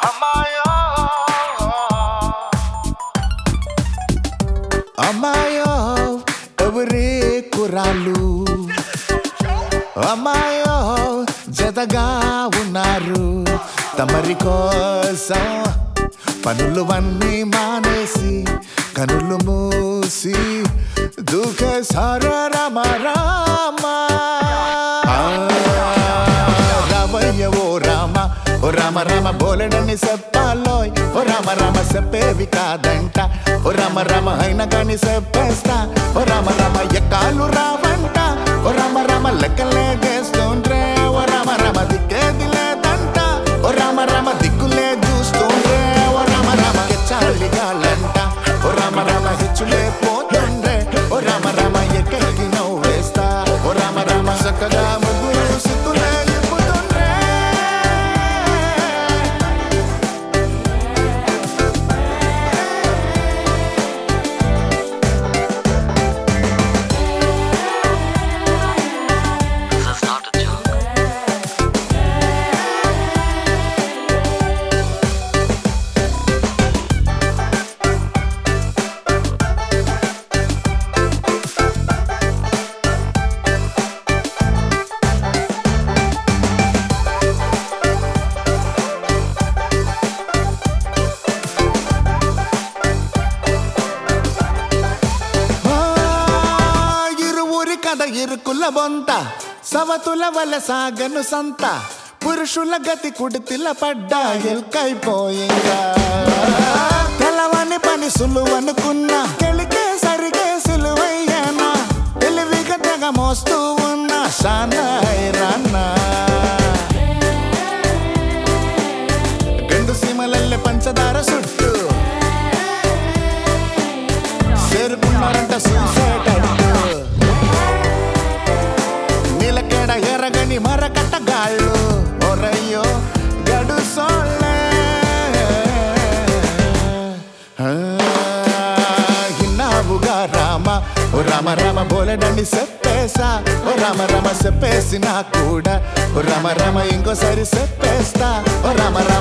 అమ్మాయో ఎవరే కురాలు అమ్మాయో జతగా ఉన్నారు తమరి కోసం పనులవన్నీ మానేసి కనులు మూసి దూకేశారు రామ రామ రామయ్య ఓ రామ రామ బోలెడని చెప్పాలోయ్ ఓ రామ చెప్పేవి కాదంట ఓ రామ అయినా కానీ చెప్పేస్తా ఓ రామ ఎక్కాలు రావంట ఓ రామ లెక్కలేగేస్తుండ్రే ఓ రామ దిక్కేది లేదంట ఓ రామ దిక్కులే చూస్తుండ్రే ఓ రామ కెచ్చాలిగాలంట ఓ రామ హెచ్చులే పోతుండ్రే ఓ రామ ఎక్కడికి నవ్వేస్తా ఓ రామ చక్కగా ముగ్గురు సిక్కులే నింపుతుండ్రే This is not a joke. ఇరువురి కథ ఇరుకుల బొంత సవతుల వల సాగను సంత పురుషుల గతి కుడితిల పడ్డా ఎల్కైపోయిందా తెలవని పని సులువనుకున్నా తెలికే సరిగే సులువయ్యానా తెలివిగా తెగ మోస్తూ ఉన్నా సానాయిరాన్నా రెండు సీమలల్లె పంచదార సుట్టు చేరుకున్నారంట చూసేటట్టు నీలకేడ ఎరగని మరకట్టగాళ్ళు ఒరయ్యో గడు సోళ్ళే ఇన్నావుగా రామ ఓ రామ బోలెడని చెప్పేసా ఓ రామ చెప్పేసినా కూడా ఓ రామ ఇంకోసారి చెప్పేస్తా ఓ రామ